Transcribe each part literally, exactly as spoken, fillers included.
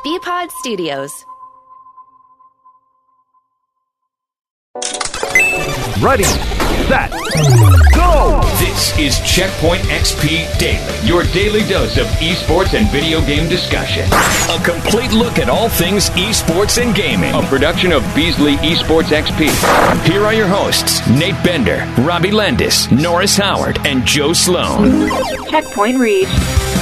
B-Pod Studios. Ready, set, go! This is Checkpoint X P Daily, your daily dose of esports and video game discussion. A complete look at all things esports and gaming. A production of Beasley Esports X P. Here are your hosts, Nate Bender, Robbie Landis, Norris Howard, and Joe Sloan. Checkpoint reached.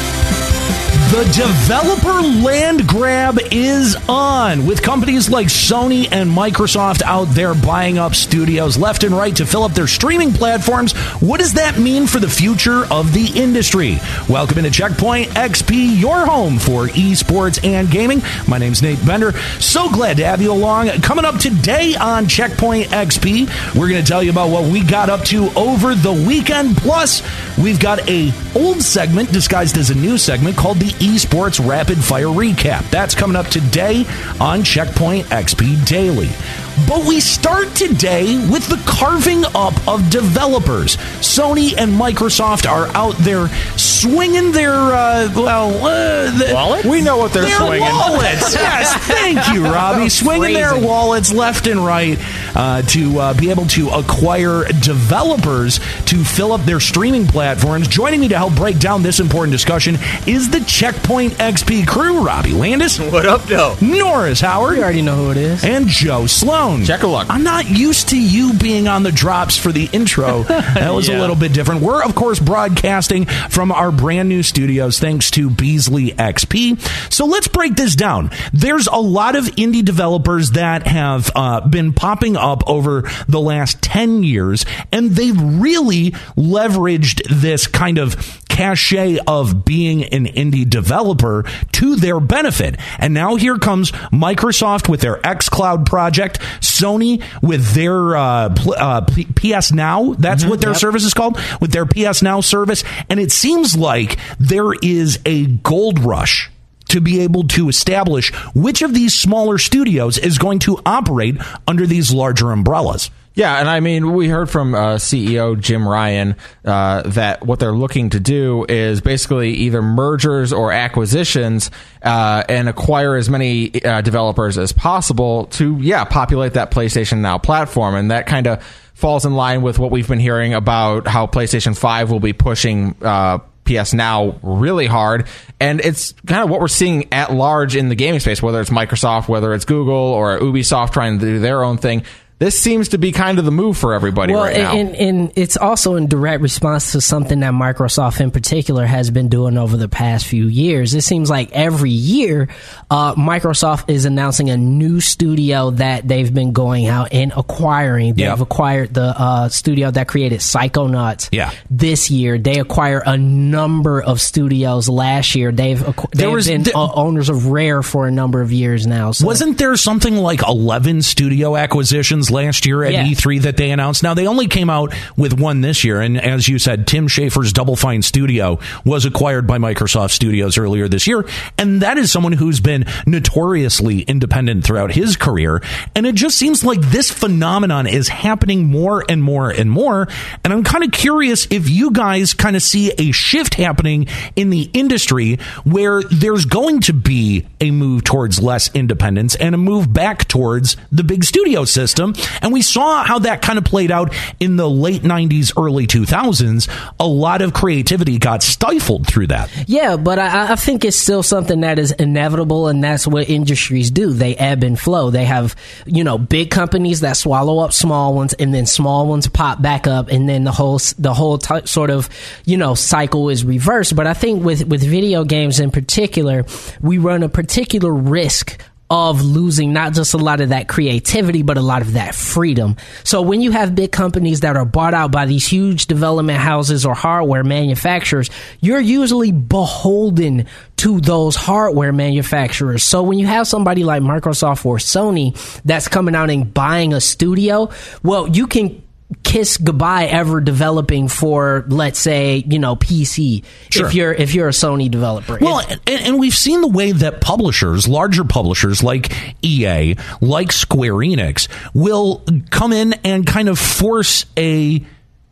The developer land grab is on, with companies like Sony and Microsoft out there buying up studios left and right to fill up their streaming platforms. What does that mean for the future of the industry? Welcome into Checkpoint X P, your home for esports and gaming. My name's Nate Bender. So glad to have you along. Coming up today on Checkpoint X P, we're going to tell you about what we got up to over the weekend. Plus, we've got a old segment disguised as a new segment called the Esports Rapid Fire Recap. That's coming up today on Checkpoint X P Daily. But we start today with the carving up of developers. Sony and Microsoft are out there swinging their, uh, well, uh, the, wallet? We know what they're their swinging. wallets. Yes, thank you, Robbie. Swinging their wallets left and right uh, to uh, be able to acquire developers to fill up their streaming platforms. Joining me to help break down this important discussion is the Checkpoint X P crew. Robbie Landis. What up, though? Norris Howard. You already know who it is. And Joe Sloan. Check a luck. I'm not used to you being on the drops for the intro. That was Yeah. a little bit different. We're, of course, broadcasting from our brand new studios thanks to Beasley X P. So let's break this down. There's a lot of indie developers that have uh, been popping up over the last ten years, and they've really leveraged this kind of cachet of being an indie developer to their benefit. And now here comes Microsoft with their xCloud project, Sony with their uh, pl- uh, P- PS Now, that's mm-hmm, what their yep. service is called, with their P S Now service. And it seems like there is a gold rush to be able to establish which of these smaller studios is going to operate under these larger umbrellas. Yeah, and I mean, we heard from uh, C E O Jim Ryan uh, that what they're looking to do is basically either mergers or acquisitions uh, and acquire as many uh, developers as possible to, yeah, populate that PlayStation Now platform. And that kind of falls in line with what we've been hearing about how PlayStation five will be pushing uh P S Now really hard, and it's kind of what we're seeing at large in the gaming space, whether it's Microsoft, whether it's Google or Ubisoft trying to do their own thing. This seems to be kind of the move for everybody well, right now. And, and it's also in direct response to something that Microsoft in particular has been doing over the past few years. It seems like every year uh, Microsoft is announcing a new studio that they've been going out and acquiring. They've yep. acquired the uh, studio that created Psychonauts yeah. this year. They acquired a number of studios last year. They've, acqu- they've was, been th- uh, owners of Rare for a number of years now. So. Wasn't there something like eleven studio acquisitions last year at yeah. E three that they announced? Now, they only came out with one this year, and as you said, Tim Schafer's Double Fine Studio was acquired by Microsoft Studios earlier this year, and that is someone who's been notoriously independent throughout his career, and it just seems like this phenomenon is happening more and more and more, and I'm kind of curious if you guys kind of see a shift happening in the industry where there's going to be a move towards less independence and a move back towards the big studio system. And we saw how that kind of played out in the late nineties, early two thousands. A lot of creativity got stifled through that. Yeah, but I, I think it's still something that is inevitable, and that's what industries do. They ebb and flow. They have, you know, big companies that swallow up small ones, and then small ones pop back up, and then the whole the whole t- sort of, you know, cycle is reversed. But I think with, with video games in particular, we run a particular risk of losing not just a lot of that creativity, but a lot of that freedom. So when you have big companies that are bought out by these huge development houses or hardware manufacturers, you're usually beholden to those hardware manufacturers. So when you have somebody like Microsoft or Sony that's coming out and buying a studio, well, you can kiss goodbye ever developing for, let's say, you know, P C. Sure. If you're if you're a Sony developer. Well, and, and we've seen the way that publishers, larger publishers like E A, like Square Enix, will come in and kind of force a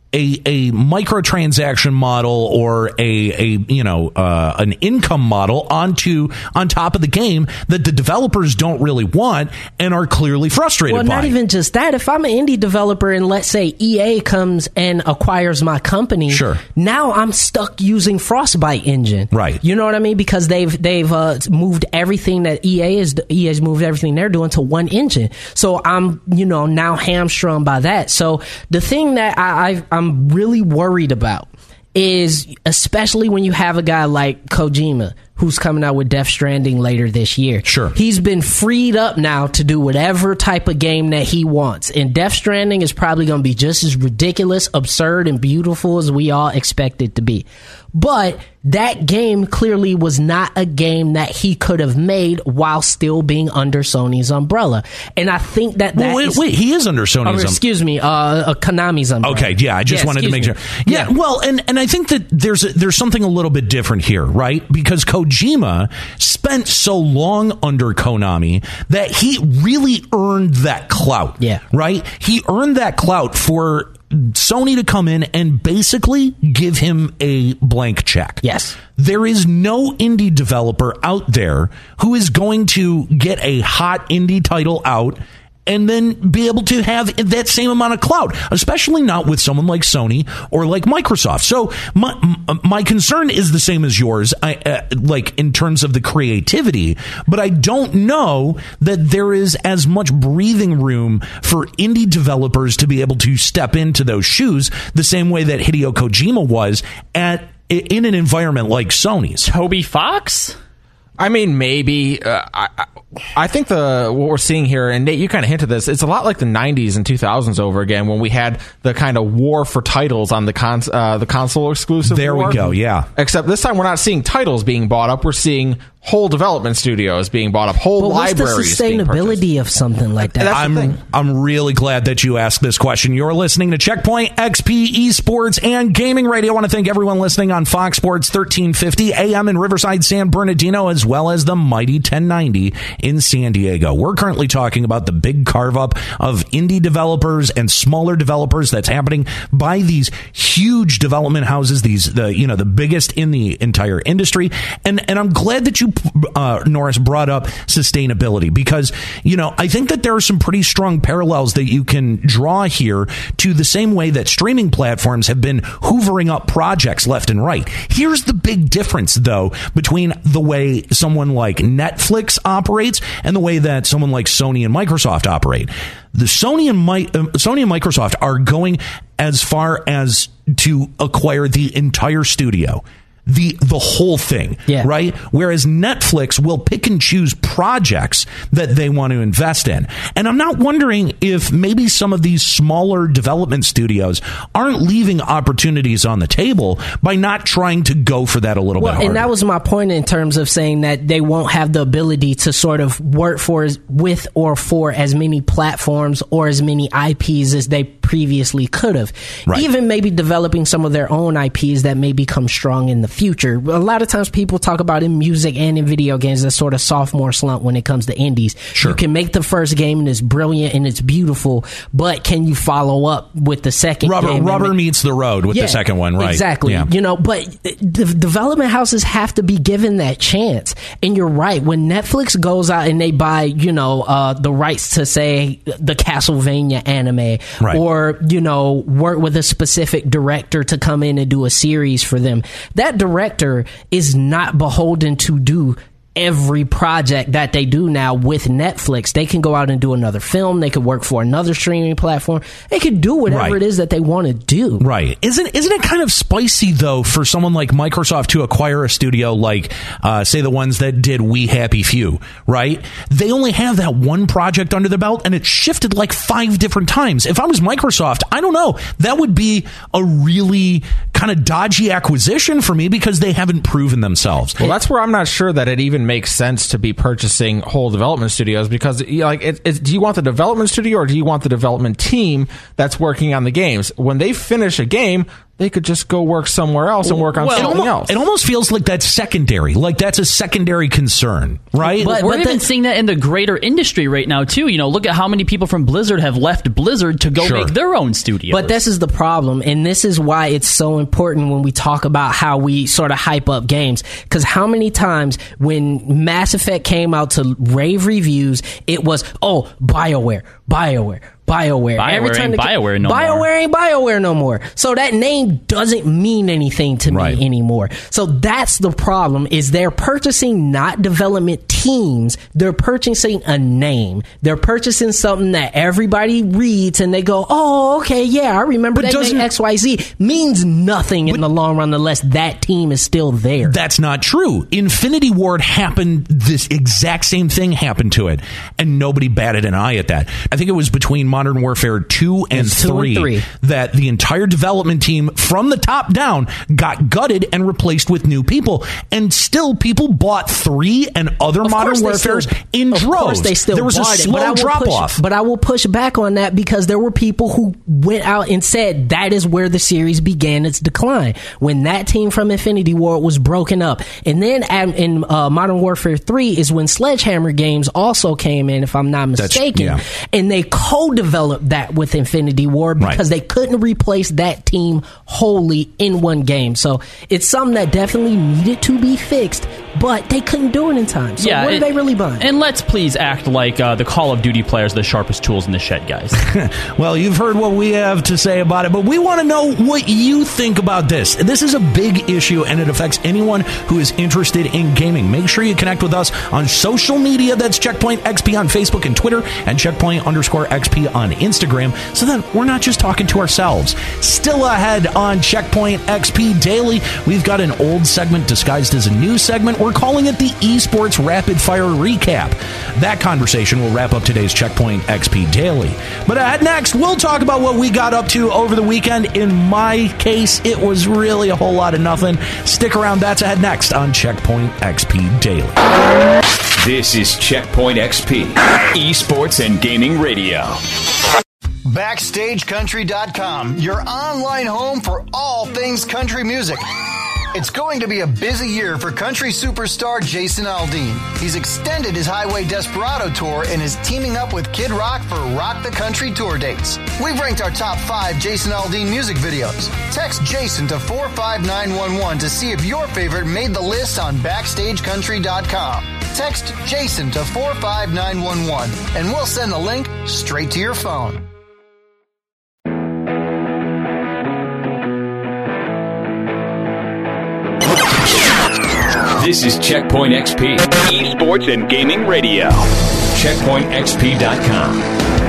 a a microtransaction model or a a you know uh, an income model onto on top of the game that the developers don't really want and are clearly frustrated well, by. Well, not even just that. If I'm an indie developer and let's say E A comes and acquires my company, sure. now I'm stuck using Frostbite engine. Right. You know what I mean? Because they've they've uh, moved everything that E A is E A's moved everything they're doing to one engine. So I'm you know now hamstrung by that. So the thing that I, I I'm really worried about is, especially when you have a guy like Kojima who's coming out with Death Stranding later this year. Sure. He's been freed up now to do whatever type of game that he wants. And Death Stranding is probably going to be just as ridiculous, absurd, and beautiful as we all expect it to be. But that game clearly was not a game that he could have made while still being under Sony's umbrella. And I think that that well, wait, is, wait, he is under Sony's or, umbrella. Excuse me, uh, uh, Konami's umbrella. Okay, yeah, I just yeah, wanted to make me. sure. Yeah, yeah, well, and, and I think that there's a, there's something a little bit different here, right? Because Kojima spent so long under Konami that he really earned that clout. Yeah. Right? He earned that clout for Sony to come in and basically give him a blank check. Yes. There is no indie developer out there who is going to get a hot indie title out and then be able to have that same amount of clout, especially not with someone like Sony or like Microsoft. So my my concern is the same as yours, I, uh, like in terms of the creativity, but I don't know that there is as much breathing room for indie developers to be able to step into those shoes the same way that Hideo Kojima was at in an environment like Sony's. Toby Fox? I mean, maybe. Uh, I, I think the what we're seeing here, and Nate, you kind of hinted this, it's a lot like the nineties and two thousands over again when we had the kind of war for titles on the cons, uh, the console exclusive There war. we go, yeah. Except this time we're not seeing titles being bought up, we're seeing whole development studios being bought up, whole but what's libraries the being purchased. sustainability of something like that? That's the I'm thing. I'm really glad that you asked this question. You're listening to Checkpoint X P Esports and Gaming Radio. I want to thank everyone listening on Fox Sports thirteen fifty A M in Riverside, San Bernardino, as well as the mighty ten ninety in San Diego. We're currently talking about the big carve up of indie developers and smaller developers that's happening by these huge development houses, these the you know the biggest in the entire industry. And and I'm glad that you uh, Norris brought up sustainability, because you know I think that there are some pretty strong parallels that you can draw here to the same way that streaming platforms have been hoovering up projects left and right. Here's the big difference, though, between the way someone like Netflix operates and the way that someone like Sony and Microsoft operate. The Sony and My, uh, Sony and Microsoft are going as far as to acquire the entire studio. The the whole thing, yeah. right? Whereas Netflix will pick and choose projects that they want to invest in. And I'm not wondering if maybe some of these smaller development studios aren't leaving opportunities on the table by not trying to go for that a little well, bit harder. And that was my point in terms of saying that they won't have the ability to sort of work for with or for as many platforms or as many I Ps as they previously could have. Right. Even maybe developing some of their own I Ps that may become strong in the future. A lot of times people talk about in music and in video games that sort of sophomore slump when it comes to indies. Sure. You can make the first game and it's brilliant and it's beautiful, but can you follow up with the second rubber, game? Rubber make, meets the road with yeah, the second one, right? Exactly. Yeah. You know, but the development houses have to be given that chance. And you're right. When Netflix goes out and they buy, you know, uh, the rights to, say, the Castlevania anime, right. or, you know, work with a specific director to come in and do a series for them, that director is not beholden to do every project that they do now with Netflix. They can go out and do another film. They could work for another streaming platform. They could do whatever right. it is that they want to do. Right. Isn't isn't it kind of spicy, though, for someone like Microsoft to acquire a studio like, uh, say, the ones that did We Happy Few, right? They only have that one project under their belt, and it shifted like five different times. If I was Microsoft, I don't know. That would be a really kind of dodgy acquisition for me because they haven't proven themselves. Well, that's where I'm not sure that it even makes sense to be purchasing whole development studios, because you know, like it, it, do you want the development studio or do you want the development team that's working on the games? When they finish a game, they could just go work somewhere else and work on Well, it something almost, else. It almost feels like that's secondary. Like that's a secondary concern, right? But we're but even then- seeing that in the greater industry right now too. You know, look at how many people from Blizzard have left Blizzard to go Sure. make their own studios. But this is the problem, and this is why it's so important when we talk about how we sort of hype up games. Because how many times when Mass Effect came out to rave reviews, it was, oh, BioWare, BioWare, BioWare. BioWare ain't the- BioWare no BioWare more. ain't BioWare no more. So that name doesn't mean anything to Right. me anymore. So that's the problem, is they're purchasing not development teams. They're purchasing a name. They're purchasing something that everybody reads and they go, oh, okay, yeah, I remember But that doesn't- name X Y Z. Means nothing in the long run unless that team is still there. That's not true. Infinity Ward happened, this exact same thing happened to it, and nobody batted an eye at that. I think it was between Modern Warfare two and It's two and three, three. that the entire development team from the top down got gutted and replaced with new people. And still, people bought three and other Of Modern course they Warfares still- in of droves. course they still there was a bought it, but I slow will drop push- off. But I will push back on that because there were people who went out and said that is where the series began its decline. When that team from Infinity Ward was broken up. And then at, in uh, Modern Warfare three is when Sledgehammer Games also came in, if I'm not That's- mistaken. yeah. And they co-developed that with Infinity Ward because Right. they couldn't replace that team wholly in one game. So it's something that definitely needed to be fixed, but they couldn't do it in time. So what are and- they really buying? And let's please act like uh, the Call of Duty players are the sharpest tools in the shed, guys. Well, you've heard what we have to say about it, but we want to know what you think about this. This is a big issue, and it affects anyone who is interested in gaming. Make sure you connect with us on social media. That's Checkpoint X P on Facebook and Twitter, and Checkpoint underscore X P on Instagram, so then we're not just talking to ourselves. Still ahead on Checkpoint X P Daily, we've got an old segment disguised as a new segment. We're calling it the Esports Rapid Fire Recap. That conversation will wrap up today's Checkpoint X P Daily. But ahead next, we'll talk about what we got up to over the weekend. In my case, it was really a whole lot of nothing. Stick around, that's ahead next on Checkpoint X P Daily. This is Checkpoint X P, Esports and Gaming Radio. Backstage Country dot com, your online home for all things country music. It's going to be a busy year for country superstar Jason Aldean. He's extended his Highway Desperado tour and is teaming up with Kid Rock for Rock the Country tour dates. We've ranked our top five Jason Aldean music videos. Text Jason to four five nine one one to see if your favorite made the list on Backstage Country dot com. Text Jason to four five nine one one and we'll send the link straight to your phone. This is Checkpoint X P, Esports and Gaming Radio. Checkpoint X P dot com.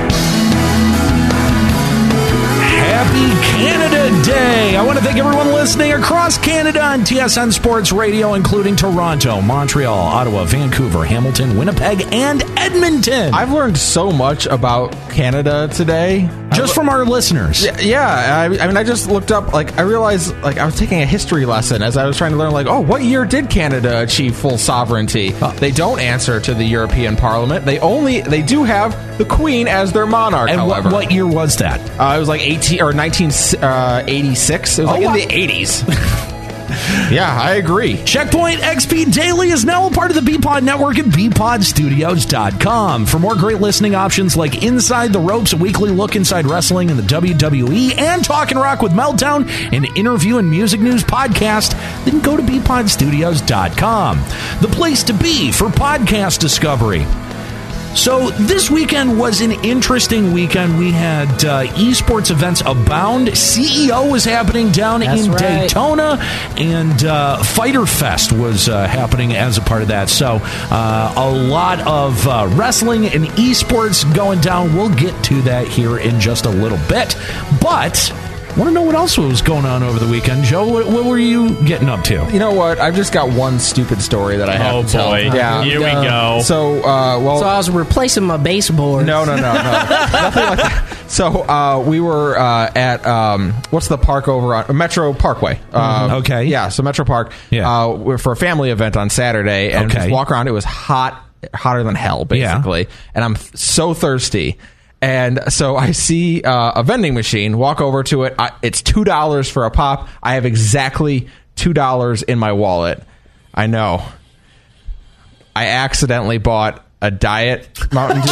Happy Canada Day! I want to thank everyone listening across Canada on T S N Sports Radio, including Toronto, Montreal, Ottawa, Vancouver, Hamilton, Winnipeg, and Edmonton. I've learned so much about Canada today. Just from our listeners. Yeah, yeah I, I mean, I just looked up, like, I realized, like, I was taking a history lesson as I was trying to learn, like, oh, what year did Canada achieve full sovereignty? Uh, they don't answer to the European Parliament. They only, they do have the Queen as their monarch, And however. what, what year was that? Uh, it was like eighteen or nineteen eighty-six. It was Oh, like wow. in the eighties. Yeah, I agree. Checkpoint X P Daily is now a part of the B Pod Network at B Pod Studios dot com. For more great listening options like Inside the Ropes, a weekly look inside wrestling and the W W E, and Talkin' Rock with Meltdown, an interview and music news podcast, then go to B Pod Studios dot com. The place to be for podcast discovery. So this weekend was an interesting weekend. We had uh, esports events abound. C E O was happening down That's in right. Daytona, and uh, Fighter Fest was uh, happening as a part of that. So uh, a lot of uh, wrestling and esports going down. We'll get to that here in just a little bit. But I want to know what else was going on over the weekend. Joe, what, what were you getting up to? You know what? I've just got one stupid story that I have Oh, to tell. boy. Yeah. Here we go. So, uh, well... So I was replacing my baseboard. No, no, no, no. Nothing like that. So uh, we were uh, at, um, what's the park over on Metro Parkway. Uh, Okay. Yeah, so Metro Park. Yeah. Uh, we're for a family event on Saturday. And Okay. just walk around. It was hot, hotter than hell, basically. And I'm th- so thirsty. And so I see uh, a vending machine, walk over to it. I, it's two dollars for a pop. I have exactly two dollars in my wallet. I know. I accidentally bought a Diet Mountain Dew.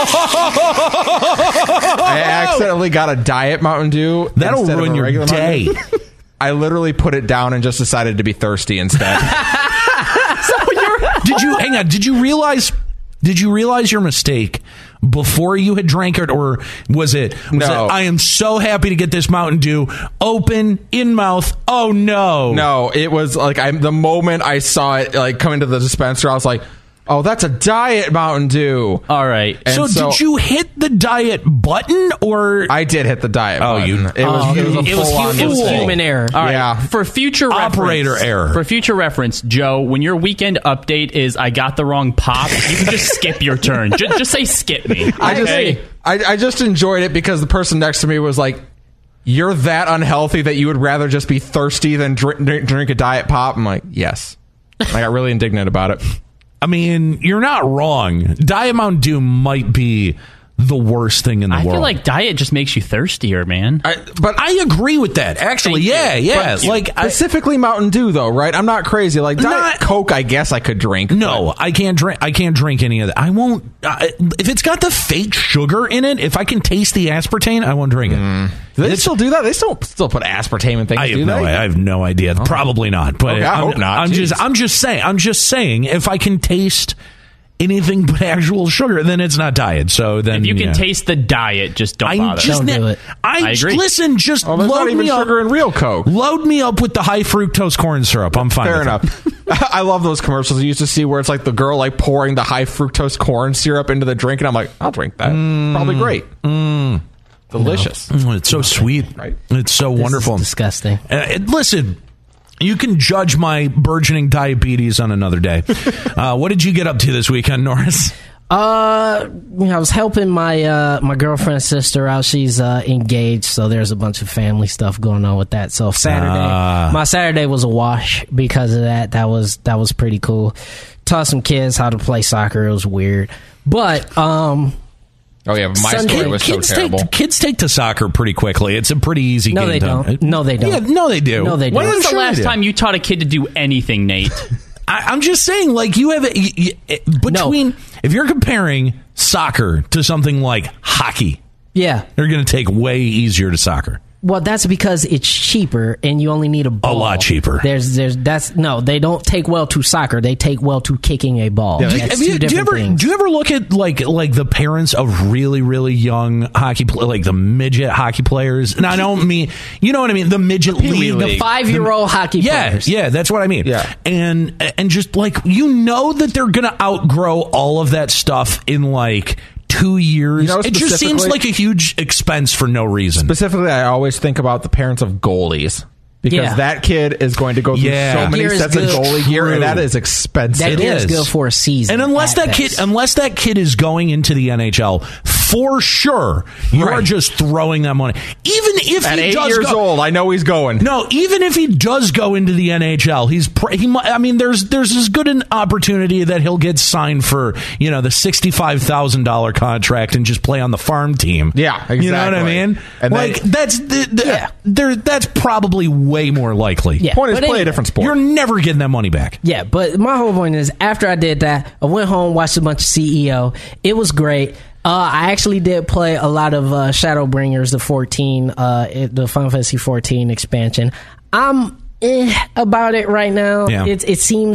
I accidentally got a Diet Mountain Dew. That'll ruin your day. I literally put it down and just decided to be thirsty instead. So you're, did you hang on? Did you realize? Did you realize your mistake before you had drank it, or was it? Was No. it, I am so happy to get this Mountain Dew open in mouth. Oh no! No, it was like I the moment I saw it like come into the dispenser, I was like, "Oh, that's a Diet Mountain Dew." All right. And So, so- did you hit the diet button, or I did hit the Diet Oh, button. you- It was, oh, it was a it was full-on hu- it was mistake. Human error. All right. Yeah. For future Operator reference, error. For future reference, Joe, when your weekend update is I got the wrong pop, you can just skip your turn. Just, just say skip me. I just okay? I, I just enjoyed it because the person next to me was like, "You're that unhealthy that you would rather just be thirsty than drink, drink, drink a Diet Pop." I'm like, "Yes." I got really indignant about it. I mean, you're not wrong. Diet Mountain Dew might be the worst thing in the I world. feel like diet just makes you thirstier, man. I, but I agree with that. Actually, Thank yeah, you. yeah. Thank you. Like, I, specifically Mountain Dew, though, right? I'm not crazy. Like Diet Not- Coke, I guess I could drink. no, I can't drink. I can't drink any of that. I won't. Uh, if it's got the fake sugar in it, if I can taste the aspartame, I won't drink it. Do they It's- still do that? They still still put aspartame in things. I have do no. they? I have no idea. Probably not. But Okay, I I'm, hope not. I'm just. Jeez. I'm just saying. I'm just saying. If I can taste anything but actual sugar, then it's not diet. So then If you can yeah. taste the diet, just don't I bother. just Don't do ne- it. I, I agree. listen. Just Oh, there's load not even me up. sugar in real Coke. Load me up with the high fructose corn syrup. I'm fine. Fair with enough. it. I love those commercials you used to see where it's like the girl like pouring the high fructose corn syrup into the drink, and I'm like, I'll drink that. Probably great. Delicious. Mm, it's so sweet. Right. It's so This wonderful. is disgusting. Uh, and listen, you can judge my burgeoning diabetes on another day. uh, what did you get up to this weekend, Norris? Uh, you know, I was helping my uh my girlfriend's sister out. She's uh engaged, so there's a bunch of family stuff going on with that. So Saturday, Ah. my Saturday was a wash because of that. That was that was pretty cool. Taught some kids how to play soccer. It was weird, but um, Oh yeah, but my Sunday, story was so kids terrible. take kids take to soccer pretty quickly. It's a pretty easy No, game. they to- don't. No, they don't. Yeah, no, they do. No, they When don't. was the Sure last they do. time you taught a kid to do anything, Nate? I, I'm just saying, like you have a, y- y- between if you're comparing soccer to something like hockey, Yeah. they're going to take way easier to soccer. Well, that's because it's cheaper and you only need a ball. lot cheaper. There's, there's, that's no. They don't take well to soccer. They take well to kicking a ball. Yeah, That's Have two you, do you different ever things. do you ever look at like like the parents of really really young hockey pl- like the midget hockey players? And I don't mean you know what I mean the midget league, the five-year-old hockey yeah, players. yeah, that's what I mean. Yeah. and and just like you know that they're gonna outgrow all of that stuff in like two years. You know, it just seems specifically- like a huge expense for no reason. Specifically, I always think about the parents of goalies. Because Yeah. that kid is going to go through Yeah. so many Gear is sets of good. goalie gear, True. and that is expensive. That It gear is is. good for a season. And unless at that kid, best. unless that kid is going into the N H L, for sure, you are Right. just throwing that money. Even if At he eight does years go, old, I know he's going. no, even if he does go into the N H L, he's pr- he. mi- I mean, there's there's as good an opportunity that he'll get signed for you know the sixty five thousand dollar contract and just play on the farm team. Yeah, You know what I exactly. mean? And like then- that's the, the, Yeah. there. That's probably way more likely. Yeah. Point is, But play anyway, a different sport. You're never getting that money back. Yeah, but my whole point is after I did that, I went home, watched a bunch of C E O. It was great. Uh, I actually did play a lot of uh, Shadowbringers, the fourteen, uh, it, the Final Fantasy fourteen expansion. I'm eh, about it right now. Yeah. It, it seems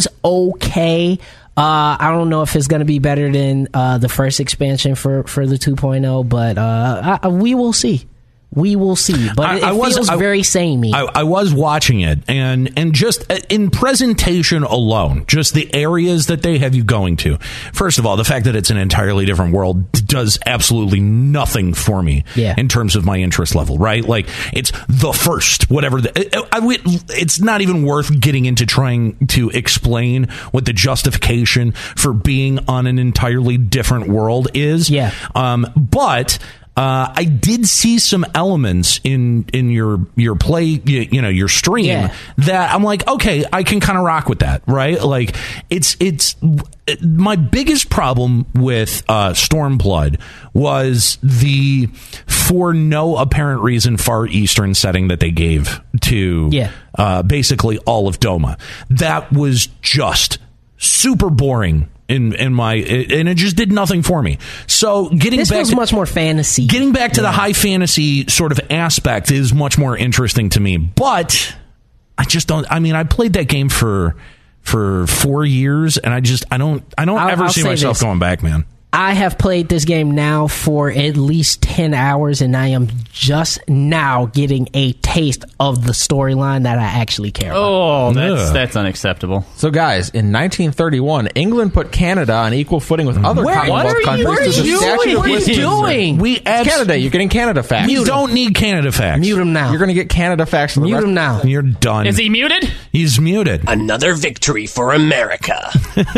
okay. Uh, I don't know if it's going to be better than uh, the first expansion for, for the two point oh, but uh, I, we will see. We will see, but I- it, I it was- feels I- very samey. I, I was watching it, and and just uh, in presentation alone, just the areas that they have you going to. First of all, the fact that it's an entirely different world does absolutely nothing for me Yeah. in terms of my interest level. Right? Like it's the first, whatever. The, I, I, it's not even worth getting into trying to explain what the justification for being on an entirely different world is. Yeah. Um, but. Uh, I did see some elements in in your your play, you, you know, your stream Yeah. that I'm like, okay, I can kind of rock with that, right? Like, it's it's my biggest problem with uh, Stormblood was the for no apparent reason Far Eastern setting that they gave to Yeah. uh, basically all of Doma. That was just super boring. In in my and it just did nothing for me. So getting This back was to, much more fantasy. getting back to the Yeah. high fantasy sort of aspect is much more interesting to me. But I just don't. I mean, I played that game for for four years, and I just I don't I don't I'll- ever I'll see say myself this. going back, man. I have played this game now for at least ten hours, and I am just now getting a taste of the storyline that I actually care about. Oh, that's Ugh. that's unacceptable. So, guys, in nineteen thirty-one, England put Canada on equal footing with other Where- Commonwealth what are you- countries what are through the you Statute doing? of What are you Limitations. doing? We abs- Canada, you're getting Canada facts. You don't need Canada facts. Mute him now. You're going to get Canada facts. For the Mute rest- him now. You're done. Is he muted? He's muted. Another victory for America.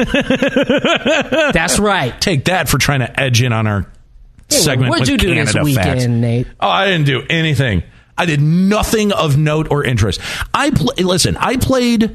That's right. Take that for trying to edge in on our segment What'd with you do Canada this weekend, facts. Nate? Oh, I didn't do anything. I did nothing of note or interest. I pl- listen. I played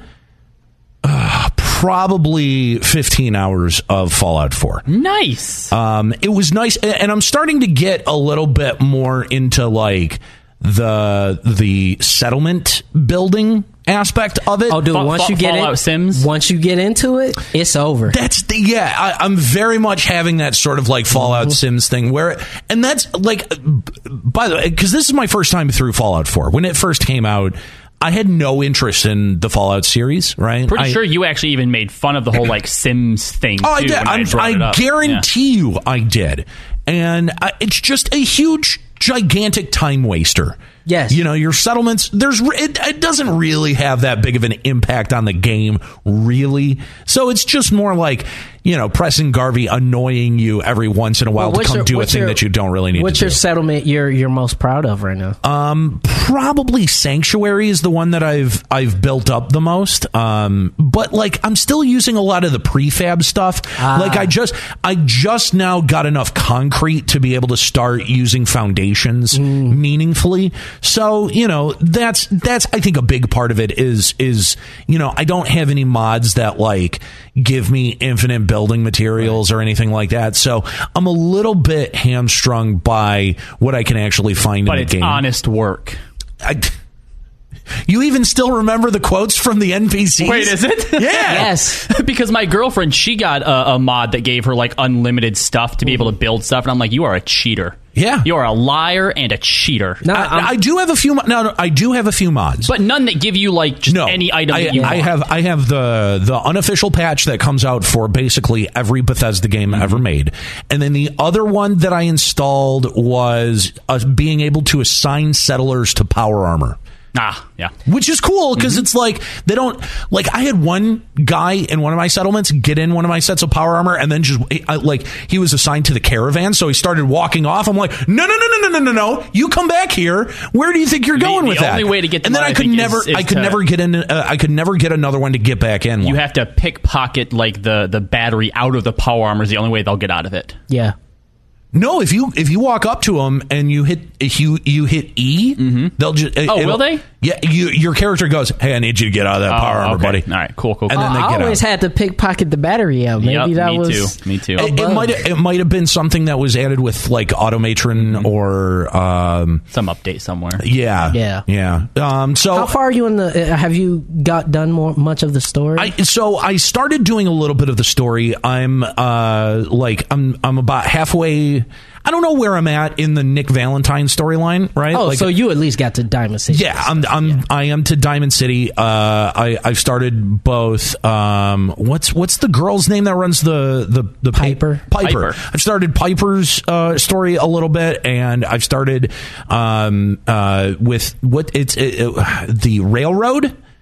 uh, probably fifteen hours of Fallout four. Nice. Um, it was nice, and and I'm starting to get a little bit more into like the the settlement building aspect of it. Oh, dude, Fa- once fa- you get Fallout in, Sims? once you get into it, it's over. That's the, yeah, I, I'm very much having that sort of like Fallout Sims thing where, and that's like, by the way, because this is my first time through Fallout four. When it first came out, I had no interest in the Fallout series, right? Pretty I, sure you actually even made fun of the whole like Sims thing. Oh, I too, did. when I, I'm, brought it I up. guarantee you I did. And I, it's just a huge, gigantic time waster. Yes. You know, your settlements, there's it, it doesn't really have that big of an impact on the game, really. So it's just more like, you know, Preston Garvey annoying you every once in a while Well, to what's come your- do a what's thing your- that you don't really need What's to your do. settlement you're you're most proud of right now? Um, probably Sanctuary is the one that I've I've built up the most. Um, but like I'm still using a lot of the prefab stuff. Ah. Like I just I just now got enough concrete to be able to start using foundations Mm. meaningfully. So you know that's that's I think a big part of it is is you know I don't have any mods that like give me infinite building materials or anything like that. So I'm a little bit hamstrung by what I can actually find But in it's the game. honest work. I, you even still remember the quotes from the N P Cs? Wait, is it? Yeah. Yes. Because my girlfriend, she got a, a mod that gave her like unlimited stuff to be able to build stuff, and I'm like, you are a cheater. Yeah. You are a liar and a cheater. No, I, I'm- I do have a few. mo- No, no, I do have a few mods. But none that give you like just no, any item I, that you I want. have I have the the unofficial patch that comes out for basically every Bethesda game Mm-hmm. ever made, and then the other one that I installed was uh, being able to assign settlers to power armor. Ah, yeah. Which is cool because it's like they don't like. I had one guy in one of my settlements get in one of my sets of power armor and then just I, like he was assigned to the caravan, so he started walking off. I'm like, no, no, no, no, no, no, no, no! You come back here. Where do you think you're The- going the with that? only way to get and them then out, I I could think, never, is- is I could to- never get in. Uh, I could never get another one to get back in. You one. have to pickpocket like the, the battery out of the power armor is the only way they'll get out of it. Yeah. No, if you if you walk up to them and you hit if you you hit E, they'll just. Oh, will they? Yeah, you, your character goes, "Hey, I need you to get out of that power Oh, armor, okay. buddy." All right, cool, cool, And cool. then they I get always out. had to pickpocket the battery out. Maybe Yep, that me was too. Me too. It, it bug. might it might have been something that was added with like Automatron or um, Some update somewhere. yeah Yeah. yeah. Um, so How far are you in the? Uh, have you got done more much of the story? I so I started doing a little bit of the story. I'm uh like I'm I'm about halfway. I don't know where I'm at in the Nick Valentine storyline, right? oh, Like, so you at least got to Diamond City. yeah, I'm I'm I am to Diamond City. Uh, I I've started both. Um, what's what's the girl's name that runs the the the pa- Piper. Piper. Piper. I've started Piper's uh, story a little bit, and I've started um uh with what it's it, it, the railroad.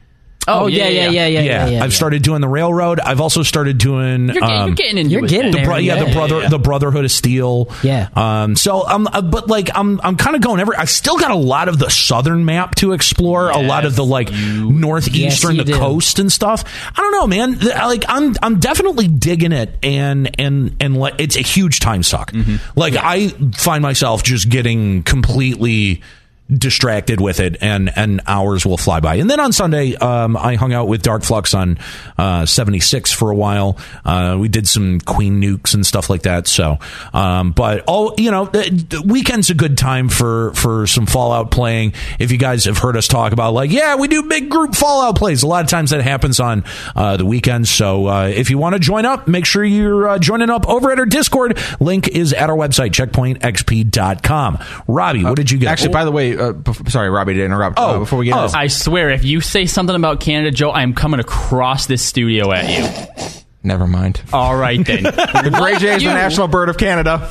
Oh, yeah, yeah, yeah, yeah, yeah. yeah, I've yeah. started doing the railroad. I've also started doing. You're, getting, um, you're getting into you're it getting then. the bro- yeah, Yeah, the brother, yeah, yeah. the Brotherhood of Steel. Yeah. Um. So um. uh, But like, I'm I'm kind of going every. I still got a lot of the southern map to explore. a lot of the like northeastern, Yes, you the do. coast and stuff. I don't know, man. The- Like, I'm I'm definitely digging it, and and and like, it's a huge time suck. Like, I find myself just getting completely distracted with it, and and hours will fly by. And then on Sunday, um, I hung out with Dark Flux on uh, seventy-six for a while. Uh, we did some Queen Nukes and stuff like that. So, um, but all you know, the, the weekend's a good time for for some Fallout playing. If you guys have heard us talk about, like, yeah, we do big group Fallout plays. A lot of times that happens on uh, the weekends. So uh, if you want to join up, make sure you're uh, joining up over at our Discord. Link is at our website, checkpoint x p dot com. Robbie, what did you get? Actually, by the way, uh, bef- sorry, Robbie, to interrupt. Oh, uh, before we get oh. into this, I swear, if you say something about Canada, Joe, I'm coming across this studio at you. never mind. All right, then. The Gray Jay is the You- national bird of Canada.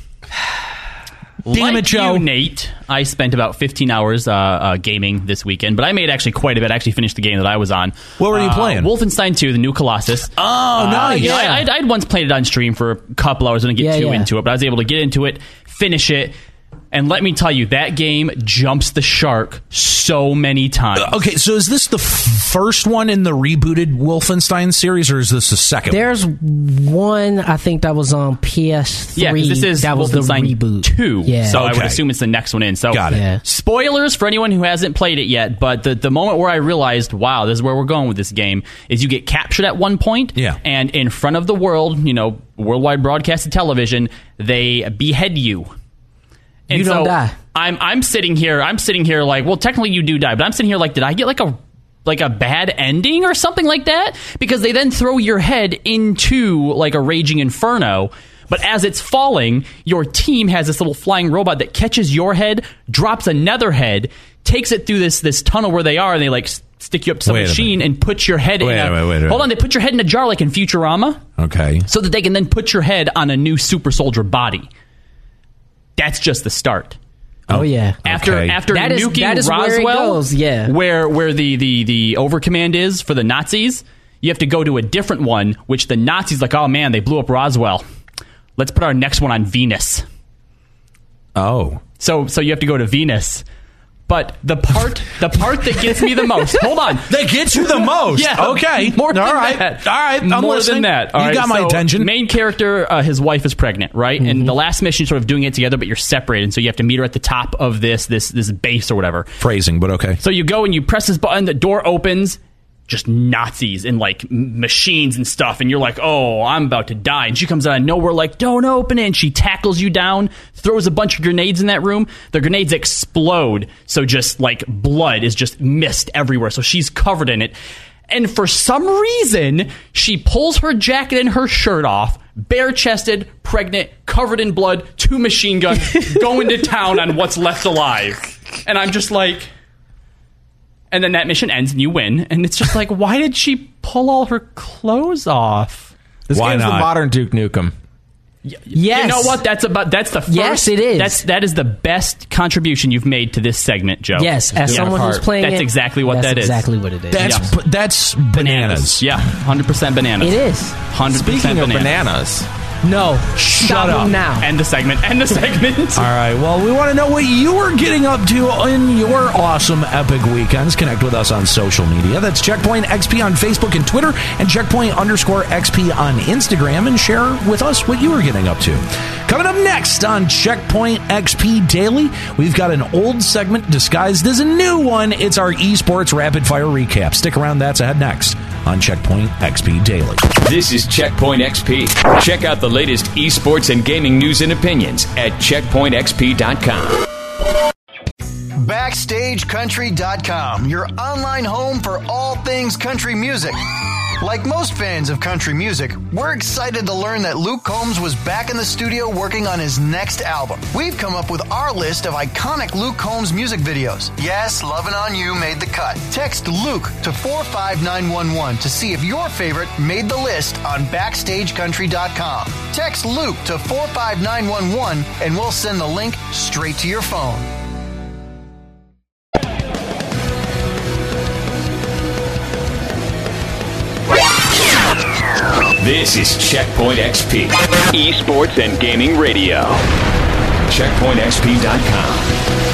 Damn like it, Joe. you, Nate, I spent about fifteen hours uh, uh, gaming this weekend, but I made actually quite a bit. I actually finished the game that I was on. What were you Uh, playing? Wolfenstein two, the new Colossus. Oh, nice. You know, Yeah. I, I'd, I'd once played it on stream for a couple hours. I didn't get Yeah, too yeah. into it, but I was able to get into it, finish it, and let me tell you, that game jumps the shark so many times. Okay, so is this the f- first one in the rebooted Wolfenstein series, or is this the second one? There's one I think that was on P S three. Yeah, 'cause this is that was Wolfenstein the reboot. two, Yeah. so I would Okay. assume it's the next one in. So, Got it. Yeah. spoilers for anyone who hasn't played it yet, but the, the moment where I realized, wow, this is where we're going with this game, is you get captured at one point, Yeah. and in front of the world, you know, worldwide broadcasted television, they behead you. And You don't so die. I'm I'm sitting here. I'm sitting here like, well, technically you do die, but I'm sitting here like, did I get like a like a bad ending or something like that? Because they then throw your head into like a raging inferno. But as it's falling, your team has this little flying robot that catches your head, drops another head, takes it through this this tunnel where they are, and they like s- stick you up to some Wait a machine and put your head Wait in a a, minute, wait a minute. hold on. They put your head in a jar like in Futurama, Okay. so that they can then put your head on a new super soldier body. That's just the start. Oh yeah. After Okay. after That is- nuking that is where it Roswell, goes, yeah. where where the, the the overcommand is for the Nazis, you have to go to a different one, which the Nazis like, oh man, they blew up Roswell. Let's put our next one on Venus. Oh. So so you have to go to Venus. But the part the part that gets me the most, hold on. That gets you the most. Yeah, Okay. more than All right. that. All right. I'm more listening. than that. All you right, got my so attention. Main character, uh, his wife is pregnant, right? Mm-hmm. And the last mission, you're sort of doing it together, but you're separated. So you have to meet her at the top of this this this base or whatever. Phrasing, but okay. So you go and you press this button, the door opens, just Nazis and like m- machines and stuff, and you're like, oh, I'm about to die. And she comes out of nowhere like, don't open it. And she tackles you down, throws a bunch of grenades in that room. The grenades explode, so just like blood is just mist everywhere. So she's covered in it. And for some reason, she pulls her jacket and her shirt off, bare-chested, pregnant, covered in blood, two machine guns, going to town on what's left alive. And I'm just like... And then that mission ends and you win. And it's just like, why did she pull all her clothes off? This Why game's not? the modern Duke Nukem. Yes. You know what? That's about that's the first. Yes, it is. That's that is the best contribution you've made to this segment, Joe. Yes, as Yeah. someone who's playing That's it, exactly what that's that is. exactly what it is. That's Yeah. b- that's bananas. Yeah, hundred percent bananas. It is. Hundred percent Speaking of bananas. bananas, No. Shut Stop up. him now. End the segment. End the segment. All right. Well, we want to know what you are getting up to in your awesome epic weekends. Connect with us on social media. That's Checkpoint X P on Facebook and Twitter, and Checkpoint underscore X P on Instagram, and share with us what you are getting up to. Coming up next on Checkpoint X P Daily, we've got an old segment disguised as a new one. It's our esports rapid fire recap. Stick around. That's ahead next on Checkpoint X P Daily. This is Checkpoint X P. Check out the latest esports and gaming news and opinions at checkpoint x p dot com. Backstage Country dot com, your online home for all things country music. Like most fans of country music, we're excited to learn that Luke Combs was back in the studio working on his next album. We've come up with our list of iconic Luke Combs music videos. Yes, Lovin' On You made the cut. Text Luke to four five nine one one to see if your favorite made the list on Backstage Country dot com. Text Luke to four five nine one one and we'll send the link straight to your phone. This is Checkpoint X P, esports and gaming radio. checkpoint x p dot com.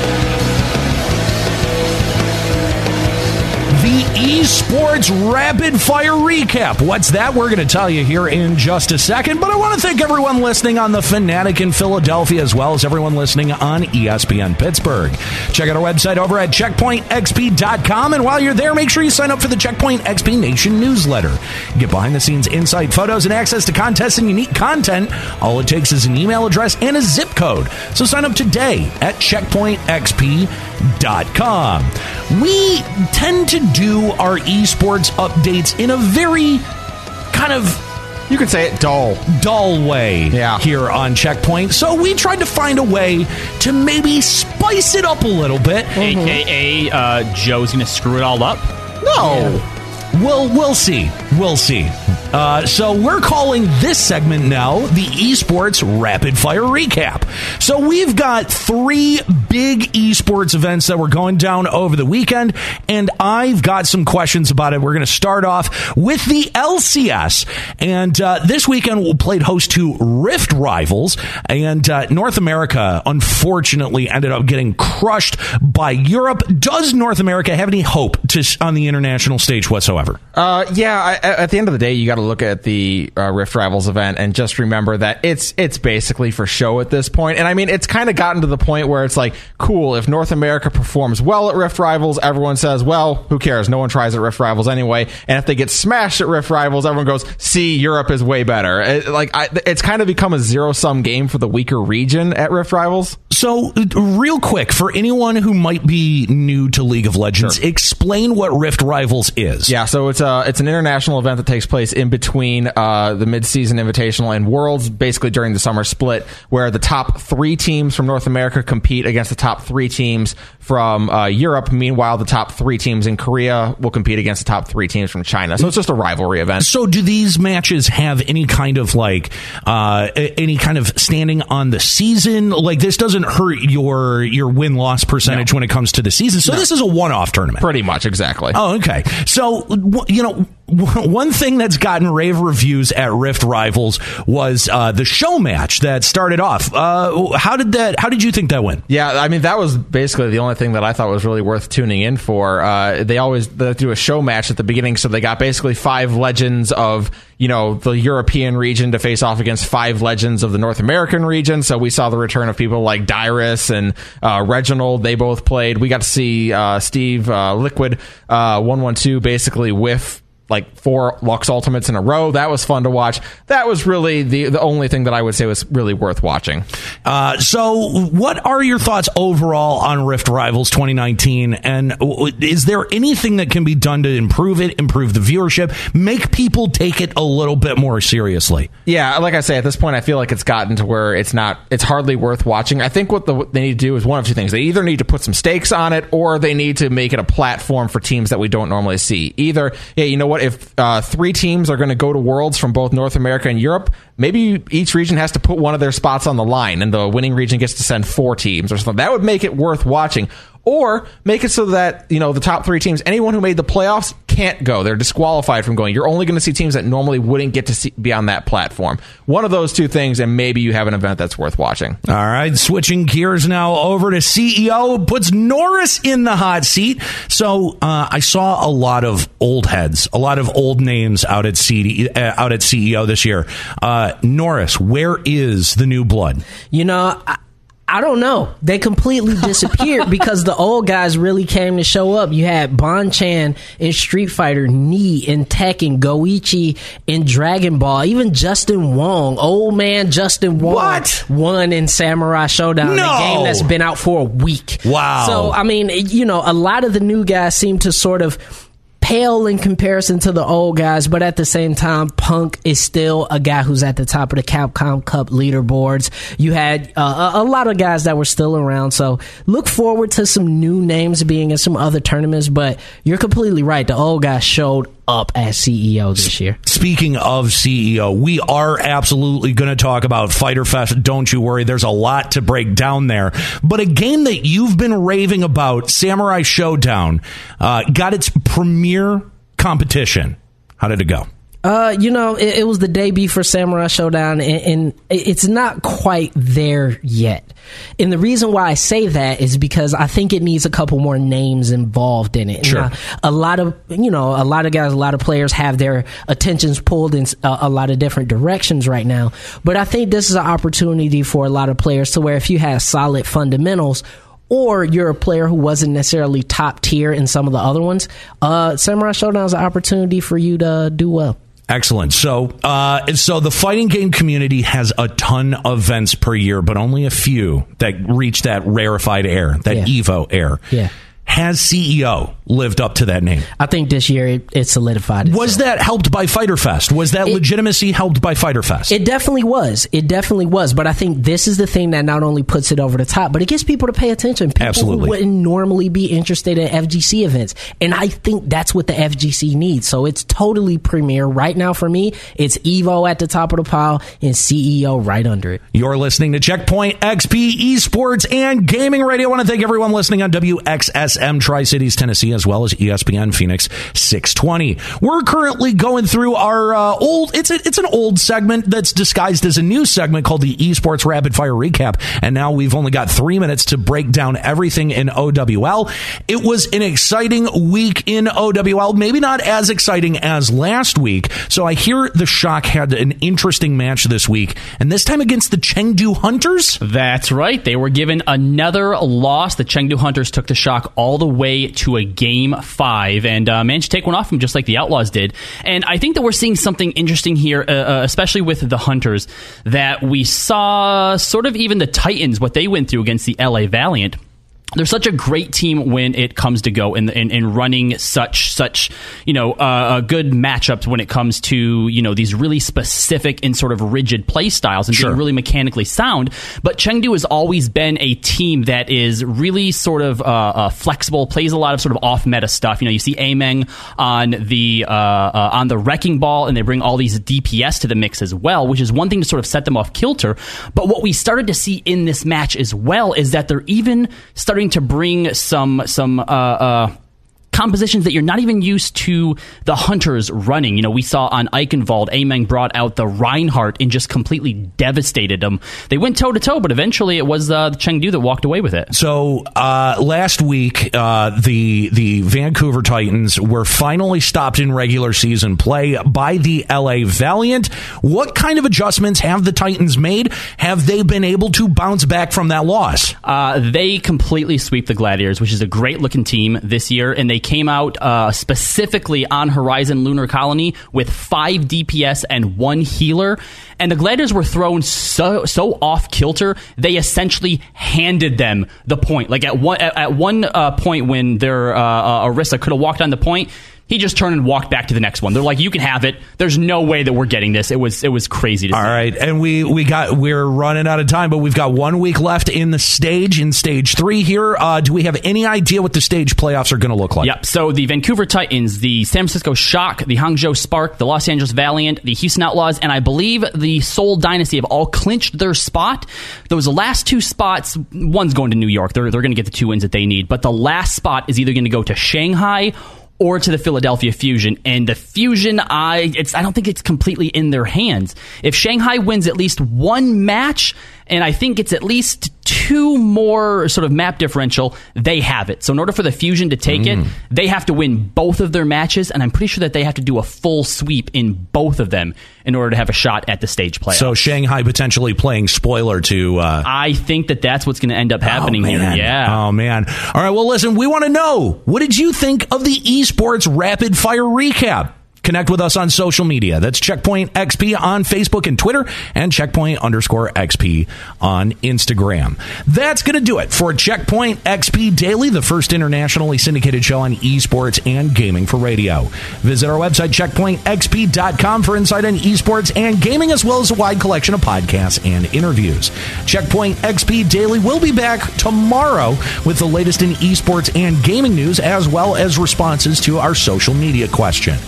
The Esports Rapid Fire Recap. What's that? We're going to tell you here in just a second. But I want to thank everyone listening on the Fanatic in Philadelphia, as well as everyone listening on E S P N Pittsburgh. Check out our website over at checkpoint x p dot com. And while you're there, make sure you sign up for the Checkpoint X P Nation newsletter. Get behind-the-scenes insight, photos, and access to contests and unique content. All it takes is an email address and a zip code. So sign up today at checkpoint x p dot com. We tend to do our esports updates in a very kind of, you could say it, dull. Dull way yeah. here on Checkpoint. So we tried to find a way to maybe spice it up a little bit. Mm-hmm. A K A uh, Joe's going to screw it all up? No. Yeah. We'll, we'll see. We'll see. Uh, so we're calling this segment now the Esports Rapid Fire Recap. So we've got three big esports events that were going down over the weekend, and I've got some questions about it. We're going to start off with the L C S, and uh, this weekend we played host to Rift Rivals, and uh, North America unfortunately ended up getting crushed by Europe. Does North America have any hope to on the international stage whatsoever? Uh, yeah, I, at the end of the day, you got to look at the uh, Rift Rivals event and just remember that it's it's basically for show at this point. And I mean, it's kind of gotten to the point where it's like, cool, if North America performs well at Rift Rivals, everyone says, well, who cares? No one tries at Rift Rivals anyway. And if they get smashed at Rift Rivals, everyone goes, see, Europe is way better. It, like, I, it's kind of become a zero-sum game for the weaker region at Rift Rivals. So, real quick, for anyone who might be new to League of Legends, sure. explain what Rift Rivals is. Yeah, so it's a it's an international event that takes place in between uh, the mid-season invitational and Worlds, basically during the summer split, where the top three teams from North America compete against the top three teams from uh, Europe. Meanwhile, the top three teams in Korea will compete against the top three teams from China. So it's just a rivalry event. So do these matches have any kind of like uh, any kind of standing on the season? Like, this doesn't hurt your your win-loss percentage no. when it comes to the season. So no. this is a one-off tournament. Pretty much, exactly. Oh, okay. So, you know, one thing that's gotten rave reviews at Rift Rivals was uh, the show match that started off. Uh, how did that? How did you think that went? Yeah, I mean, that was basically the only thing that I thought was really worth tuning in for. Uh, they always they do a show match at the beginning, so they got basically five legends of, you know, the European region to face off against five legends of the North American region. So we saw the return of people like Dyrus and uh, Reginald. They both played. We got to see uh, Steve uh, Liquid uh, one one two basically whiff like four Lux Ultimates in a row. That was fun to watch. That was really the the only thing that I would say was really worth watching. Uh, so what are your thoughts overall on Rift Rivals twenty nineteen? And is there anything that can be done to improve it, improve the viewership, make people take it a little bit more seriously? Yeah, like I say, at this point, I feel like it's gotten to where it's not, it's hardly worth watching. I think what the, what they need to do is one of two things. They either need to put some stakes on it, or they need to make it a platform for teams that we don't normally see. Either, yeah, you know what, if uh, three teams are going to go to Worlds from both North America and Europe, maybe each region has to put one of their spots on the line, and the winning region gets to send four teams or something. That would make it worth watching. Or make it so that, you know, the top three teams, anyone who made the playoffs can't go. They're disqualified from going. You're only going to see teams that normally wouldn't get to see, be on that platform. One of those two things, and maybe you have an event that's worth watching. All right, switching gears now over to C E O, puts Norris in the hot seat. So uh, I saw a lot of old heads, a lot of old names out at C D, uh, out at C E O this year. Uh, Norris, where is the new blood? You know, I- I don't know. They completely disappeared because the old guys really came to show up. You had Bon-Chan in Street Fighter, Knee in Tekken, Goichi in Dragon Ball, even Justin Wong, old man Justin Wong, what? won in Samurai Showdown, no. a game that's been out for a week. Wow. So, I mean, you know, a lot of the new guys seem to sort of pale in comparison to the old guys, but at the same time, Punk is still a guy who's at the top of the Capcom Cup leaderboards. You had uh, a, a lot of guys that were still around, so look forward to some new names being in some other tournaments, but you're completely right. The old guys showed up at C E O this year. Speaking of C E O, we are absolutely going to talk about Fighter Fest. Don't you worry. There's a lot to break down there. But a game that you've been raving about, Samurai Showdown, uh, got its premiere competition. How did it go? Uh, you know, it, it was the debut for Samurai Showdown, and, and it's not quite there yet. And the reason why I say that is because I think it needs a couple more names involved in it. Sure. Now, a lot of, you know, a lot of guys, a lot of players have their attentions pulled in a, a lot of different directions right now. But I think this is an opportunity for a lot of players to where if you have solid fundamentals, or you're a player who wasn't necessarily top tier in some of the other ones, uh, Samurai Showdown is an opportunity for you to do well. Excellent. So, uh, so the fighting game community has a ton of events per year, but only a few that reach that rarefied air, that Yeah. Evo air. Yeah. Has C E O lived up to that name? I think this year it, it solidified itself. Was that helped by Fyter Fest? Was that It- legitimacy helped by Fyter Fest? It definitely was. It definitely was. But I think this is the thing that not only puts it over the top, but it gets people to pay attention. People Absolutely. who wouldn't normally be interested in F G C events. And I think that's what the F G C needs. So it's totally premier. Right now for me, it's Evo at the top of the pile and C E O right under it. You're listening to Checkpoint X P Esports and Gaming Radio. I want to thank everyone listening on W X S M Tri-Cities, Tennessee, as well as E S P N Phoenix six twenty. We're currently going through our uh, old, it's a, it's an old segment that's disguised as a new segment called the Esports Rapid Fire Recap. And now we've only got three minutes to break down everything in O W L. It was an exciting week in O W L, maybe not as exciting as last week. So I hear the Shock had an interesting match this week, and this time against the Chengdu Hunters. That's right. They were given another loss. The Chengdu Hunters took the Shock all the way to a game five and uh, managed to take one off them just like the Outlaws did. And I think that we're seeing something interesting here, uh, uh, especially with the Hunters, that we saw sort of even the Titans, what they went through against the L A Valiant. They're such a great team when it comes to go in, in, in running such such you know uh, good matchups when it comes to you know these really specific and sort of rigid play styles and Sure. being really mechanically sound. But Chengdu has always been a team that is really sort of uh, uh, flexible, plays a lot of sort of off meta stuff. You know, you see Ameng on the uh, uh, on the Wrecking Ball, and they bring all these D P S to the mix as well, which is one thing to sort of set them off kilter. But what we started to see in this match as well is that they're even starting to bring some some uh, uh, compositions that you're not even used to the Hunters running. You know, we saw on Eichenwald, Ameng brought out the Reinhardt and just completely devastated them. They went toe-to-toe, but eventually it was uh, the Chengdu that walked away with it. So uh, last week, uh, the the Vancouver Titans were finally stopped in regular season play by the L A Valiant. What kind of adjustments have the Titans made? Have they been able to bounce back from that loss? Uh, they completely sweep the Gladiators, which is a great-looking team this year, and they came out uh, specifically on Horizon Lunar Colony with five D P S and one healer. And the Gladiators were thrown so so off kilter, they essentially handed them the point. Like at one at, at one uh, point when their uh, uh, Orisa could have walked on the point, he just turned and walked back to the next one. They're like, you can have it. There's no way that we're getting this. It was it was crazy to see. All right, and we we got we're running out of time, but we've got one week left in the stage in stage three here. Uh, do we have any idea what the stage playoffs are going to look like? Yep. So the Vancouver Titans, the San Francisco Shock, the Hangzhou Spark, the Los Angeles Valiant, the Houston Outlaws, and I believe the Seoul Dynasty have all clinched their spot. Those last two spots, one's going to New York. They're they're going to get the two wins that they need, but the last spot is either going to go to Shanghai or to the Philadelphia Fusion. And the Fusion, I it's I don't think it's completely in their hands. If Shanghai wins at least one match, and I think it's at least two more sort of map differential, they have it. So in order for the Fusion to take Mm. it, they have to win both of their matches, and I'm pretty sure that they have to do a full sweep in both of them in order to have a shot at the stage playoff. So Shanghai potentially playing spoiler to... Uh, I think that that's what's going to end up happening oh, here. man. Yeah. Oh, man. All right, well, listen, we want to know, what did you think of the Esports Rapid Fire Recap? Connect with us on social media. That's Checkpoint X P on Facebook and Twitter, and Checkpoint underscore X P on Instagram. That's going to do it for Checkpoint X P Daily, the first internationally syndicated show on esports and gaming for radio. Visit our website, checkpoint x p dot com, for insight on esports and gaming, as well as a wide collection of podcasts and interviews. Checkpoint X P Daily will be back tomorrow with the latest in esports and gaming news, as well as responses to our social media question. Join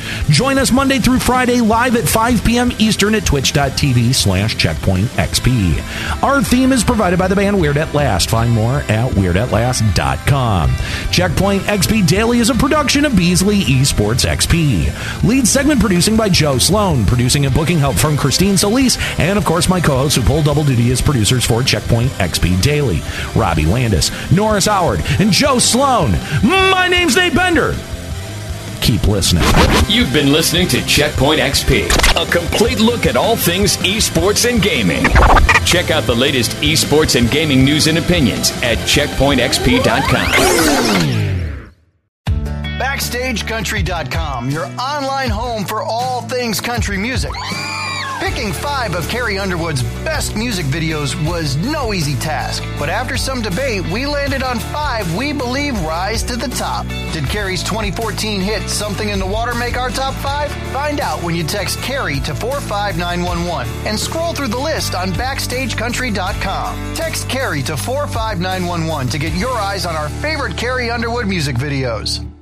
join us Monday through Friday live at five p.m. Eastern at twitch.tv slash checkpointxp. Our theme is provided by the band Weird At Last. Find more at weird at last dot com. Checkpoint X P Daily is a production of Beasley Esports X P. Lead segment producing by Joe Sloan. Producing and booking help from Christine Solis. And, of course, my co-hosts who pull double duty as producers for Checkpoint X P Daily. Robbie Landis, Norris Howard, and Joe Sloan. My name's Nate Bender. Keep listening. You've been listening to Checkpoint X P, a complete look at all things esports and gaming. Check out the latest esports and gaming news and opinions at checkpoint x p dot com. Backstage Country dot com, your online home for all things country music. Picking five of Carrie Underwood's best music videos was no easy task, but after some debate, we landed on five we believe rise to the top. Did Carrie's twenty fourteen hit Something in the Water make our top five? Find out when you text Carrie to four five nine one one and scroll through the list on Backstage Country dot com. Text Carrie to four five nine one one to get your eyes on our favorite Carrie Underwood music videos.